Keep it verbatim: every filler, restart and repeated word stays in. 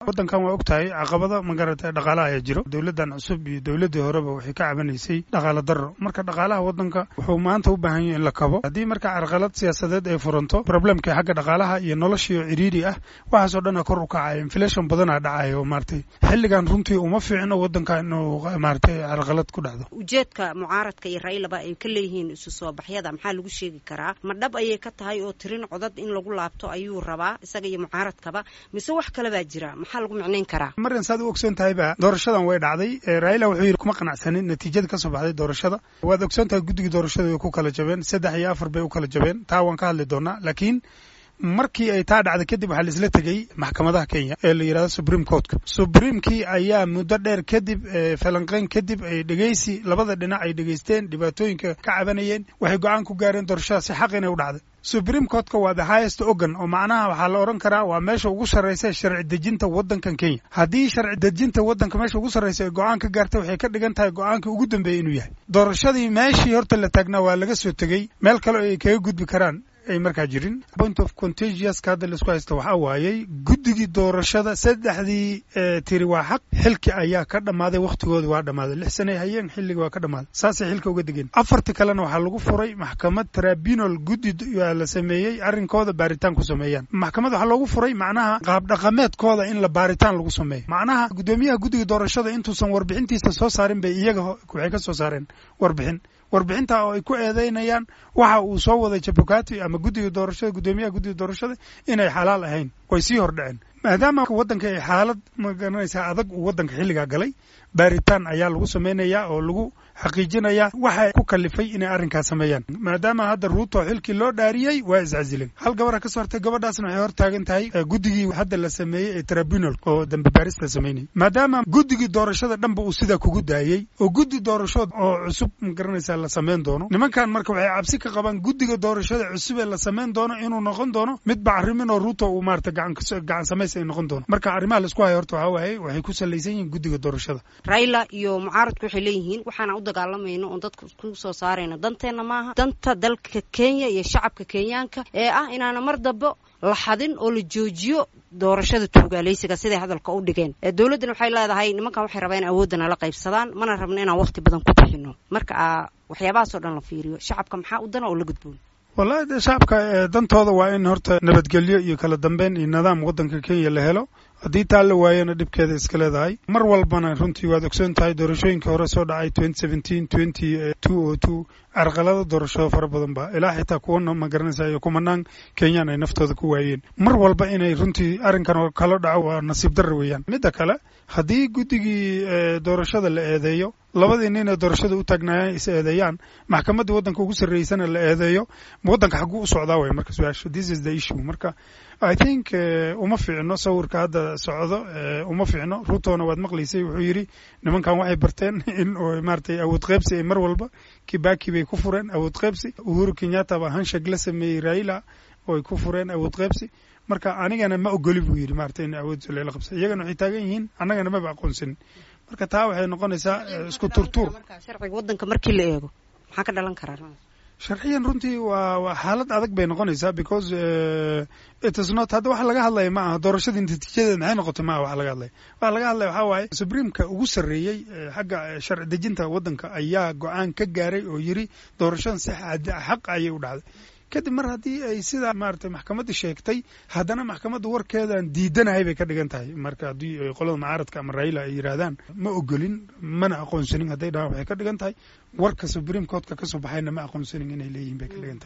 waddankan waa ogtahay caqabada magaratay dhaqaalaha ay jiro dawladdan cusub iyo dawladii horeba waxay ka cabanaysay dhaqaale darro marka dhaqaalaha waddanka wuxuu maanta u baahan yahay in la kabo haddii marka carqalad siyaasadeed ay furanto problemka xagga dhaqaalaha iyo noloshii ciriiri ah waxaas oo dhan kor u kacay inflation badan aa dhacay oo maartay xilligan runtii uma fiicno waddanka inuu maartay carqalad ku dhacdo ujeedka mucaaradka iyo raylaba ay ka leeyihiin isu soo baxyada maxaa lagu sheegi karaa ma dhab ayay ka tahay oo tirin codad in lagu laabto ayuu rabaa isaga iyo mucaaradkaba mise wax kale baa jira maxaa lagu macnayn karaa marin saad u ogsoon tahay ba doorashadan way dhacday Raila wuxuu yiri kuma qanacsanin natiijada ka soo baxday doorashada waad ogsoon tahay guddiga doorashada ay ku kala jabeen saddex iyo afar bay u kala jabeen taa waan ka hadli doonaa laakiin markii ay taa dhacday kadib waxa la isla tagay maxkamadaha Kenya ee la yiraahdo Supreme Court Supreme-kii ayaa muddo dheer kadib falanqeyn kadib ay dhageysi labada dhinac ay dhageysteen dhibaatooyinka ka cabanayeen waxay go'aan ku gaareen doorashada si xaq inay u dhacdo Supreme Court-ka waa the highest organ oo macnaha waxa la oran karaa waa meesha ugu sareysa sharci dejinta waddankan Kenya haddii sharci dejinta waddanka meesha ugu sareysa ay go'aan ka gaartay waxay ka dhigan tahay go'aankii ugu dambeeyay inuu yahay doorashadii meeshii horta la taagnaa waa laga soo tagay meel kale ay kaga gudbi karaan ay markaa jirin point of contagious ka hadda la isku haysto waxa waayay guddigii doorashada saddexdii tiri waa xaq xilki ayaa ka dhamaaday waqtigooda waa dhamaaday lix sano hayeen xilliga waa ka dhamaaday saasay xilka uga degeen afartii kalena waxaa lagu furay maxkamad tribunal guddi la sameeyey arrinkooda baaritaan ku sameeyaan maxkamad waxaa loogu furay macnaha qaab dhaqameedkooda in la baaritaan lagu sameeyo macnaha gudoomiyaha guddiga doorashada intuusan warbixintiisa soo saarin bay iyaga waxay ka soo saareen warbixin warbixinta oo ay ku eedeynayaan waxa uu soo waday Chebukati ama guddiga doorashada gudoomiyaha guddiga doorashada inay xalaal ahayn way sii hordhaceen maadaama waddanka ay xaalad ma garanaysa adag uu waddanka xilliga galay baaritaan ayaa lagu sameynayaa oo lagu xaqiijinayaa waxa ku kalifay inay arrinkaas sameeyaan maadaama hadda Ruto xilkii loo dhaariyay waa iscasilin hal gabar ka soo hortay gabadhaasna waxay hor taagan tahay guddigii hadda la sameeyay ee tribunal oo dambe baarista sameeyay maadaama guddigii doorashada dhanba uu sida kugu daayay oo guddi doorashada oo cusub ma garanaysa la sameyn doono nimankan marka waxay cabsi ka qabaan guddiga doorashada cusub ee la sameyn doono inuu noqon doono mid bacrimin oo Ruto uu maarta gacan gacan sameysay noqon doono marka arrimaha la isku hayo horta waxa waayay waxay ku saleysan yihiin guddiga doorashada Raila iyo mucaaradku waxay leeyihiin waxaana u dagaalamayno oo dadku ku soo saarayna danteena maaha danta dalka Kenya iyo shacabka Kenyaanka ee ah inaana mar dabo la xadin oo la joojiyo doorashada tuugaaleysiga sida hadalka u dhigeen ee dawladdan waxay leedahay nimankan waxay rabaan awoodana la qaybsadaan mana rabno inaan waqti badan ku bixino marka waxyaabahaas oo dhan la fiiriyo shacabka maxaa u dana oo la gudboon wallahi shacabka dantooda waa in horta nabadgelyo iyo kala dambeyn iyo nidaam waddanka Kenya la helo haddii taa la waayana dhibkeeda iska leedahay mar walbana runtii waad ogsoon tahay doorashooyinka hore soo dhacay twenty seventeen twenty two carqalada doorasho fara badan ba ilaa xitaa kuwana ma garanaysaa iyo kumanaan Kenyan ay naftooda ku waayeen mar walba inay runtii arrinkan oo kala dhaco waa nasiib darro weeyaan midda kale haddii guddigii doorashada la eedeeyo labadii nin ee doorashada u taagnaayeen is eedeeyaan maxkamadda waddanka ugu sarreysana la eedeeyo waddanka xaguu u socdaa way marka su'aasha this is the issue marka I think uma fiicno sawirka hadda socdo uma fiicno Rutona waad maqlaysay wuxuu yiri nimankan waxay barteen in oo maartay awood qaybsi ay mar walba Kibaki bay ku fureen awood qaybsi Uhuru Kenyatta ba handshake la sameeyay Raila oo ay ku fureen awood qaybsi marka anigana ma ogoli buu yiri maartay in awood la qabsay iyagana waxay taagan yihiin annagana ma aqoonsan marka taa waxay noqonaysaa isku turtur sharciga waddanka markii la eego maxaa ka dhalan karaa sharciyan runtii waa waa xaalad adag bay noqonaysaa because it is not hadda waxa laga hadlaya ma aha doorashadii natiijadeeda maxay noqotay ma aha waxa laga hadlaya waxa laga hadlaya waxa waaye Supreme-ka ugu sarreeyay xagga sharci dejinta waddanka ayaa go'aan ka gaaray oo yiri doorashadan si xaq ayay u dhacday kadib mar haddii ay sida maartay maxkamadda sheegtay haddana maxkamadda warkeedan diidanahay bay ka dhigan tahay marka haddii qolada mucaaradka ama Raila ay yiraahdaan ma ogolin mana aqoonsanin hadday dhahaan waxay ka dhigan tahay warka Supreme Court-ka ka soo baxayna ma aqoonsanin inay leeyihiin bay ka dhigan tahay